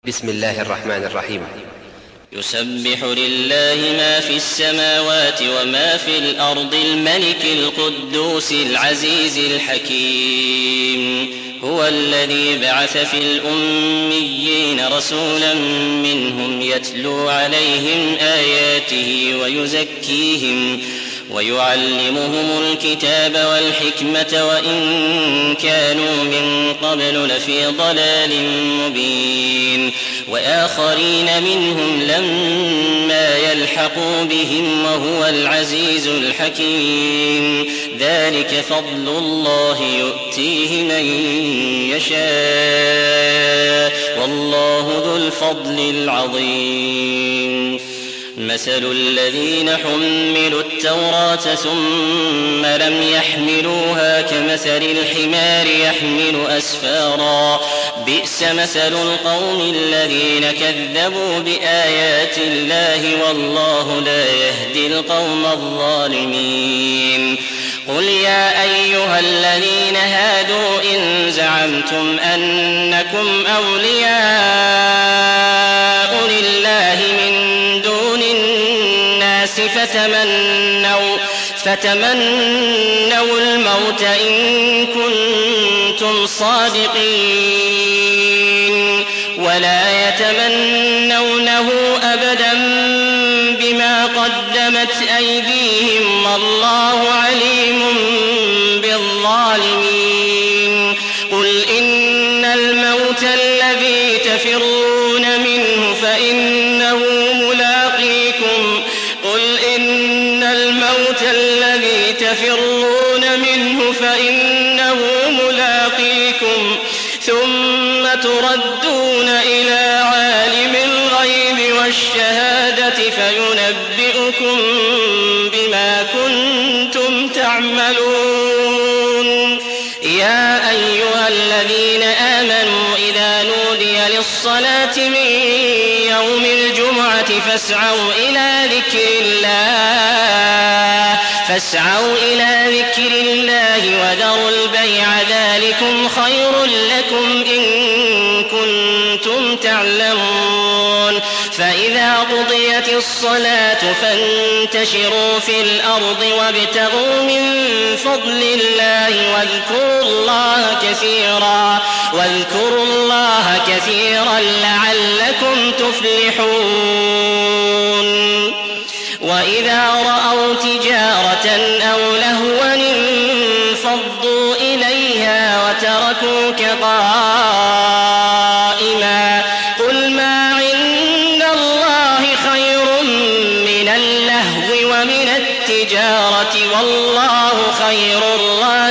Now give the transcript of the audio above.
بسم الله الرحمن الرحيم. يسبح لله ما في السماوات وما في الأرض الملك القدوس العزيز الحكيم. هو الذي بعث في الأميين رسولا منهم يتلو عليهم آياته ويزكيهم ويعلمهم الكتاب والحكمة وإن كانوا من قبل لفي ضلال مبين. وآخرين منهم لما يلحقوا بهم وهو العزيز الحكيم. ذلك فضل الله يؤتيه من يشاء والله ذو الفضل العظيم. مثل الذين حملوا التوراة ثم لم يحملوها كمثل الحمار يحمل أسفارا بئس مثل القوم الذين كذبوا بآيات الله والله لا يهدي القوم الظالمين. قل يا أيها الذين هادوا إن زعمتم أنكم أولياء لله من دون الناس فتمنوا الموت إن كنتم صادقين ولا يتمنونه أبدا بما قدمت أيديهم والله عليم بالظالمين. قل إن الموت الذي تفرون منه فإنه ملاقيكم ثم تردون إلى عالم الغيب والشهادة فينبئكم بما كنتم تعملون. يا أيها الذين آمنوا إذا نودي للصلاة من يوم الجمعة فاسعوا إلى ذكر الله وذروا البيع ذلكم خير لكم إن كنتم تعلمون. فإذا قضيت الصلاة فانتشروا في الأرض وابتغوا من فضل الله واذكروا الله كثيرا لعلكم تفلحون. وإذا رأوا تجارة أو لهوا انفضوا إليها وتركوك قائما. قل ما عند الله خير من اللهو ومن التجارة والله خير الرازقين.